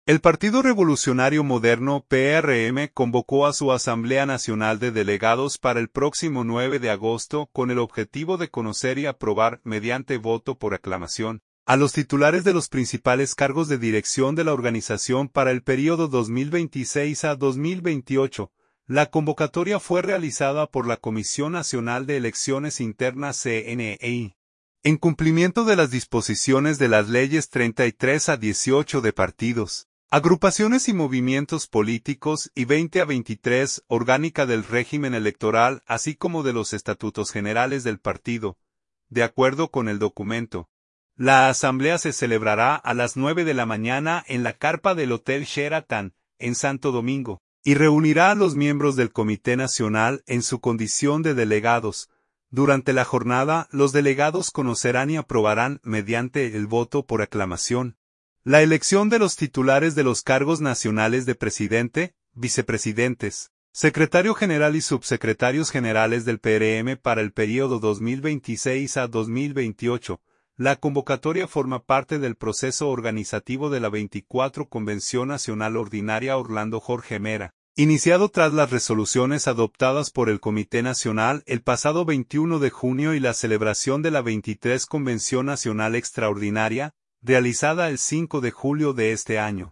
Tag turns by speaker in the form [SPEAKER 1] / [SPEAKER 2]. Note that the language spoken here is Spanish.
[SPEAKER 1] El Partido Revolucionario Moderno (PRM) convocó a su Asamblea Nacional de Delegados para el próximo 9 de agosto con el objetivo de conocer y aprobar, mediante voto por aclamación, a los titulares de los principales cargos de dirección de la organización para el período 2026 a 2028. La convocatoria fue realizada por la Comisión Nacional de Elecciones Internas (CNEI), en cumplimiento de las disposiciones de las leyes 33 a 18 de partidos, agrupaciones y movimientos políticos y 20 a 23 orgánica del régimen electoral, así como de los estatutos generales del partido. De acuerdo con el documento, la asamblea se celebrará a las 9 de la mañana en la carpa del Hotel Sheraton, en Santo Domingo, y reunirá a los miembros del Comité Nacional en su condición de delegados. Durante la jornada, los delegados conocerán y aprobarán, mediante el voto por aclamación, la elección de los titulares de los cargos nacionales de presidente, vicepresidentes, secretario general y subsecretarios generales del PRM para el período 2026 a 2028. La convocatoria forma parte del proceso organizativo de la 24 Convención Nacional Ordinaria Orlando Jorge Mera, iniciado tras las resoluciones adoptadas por el Comité Nacional el pasado 21 de junio y la celebración de la 23 Convención Nacional Extraordinaria, realizada el 5 de julio de este año.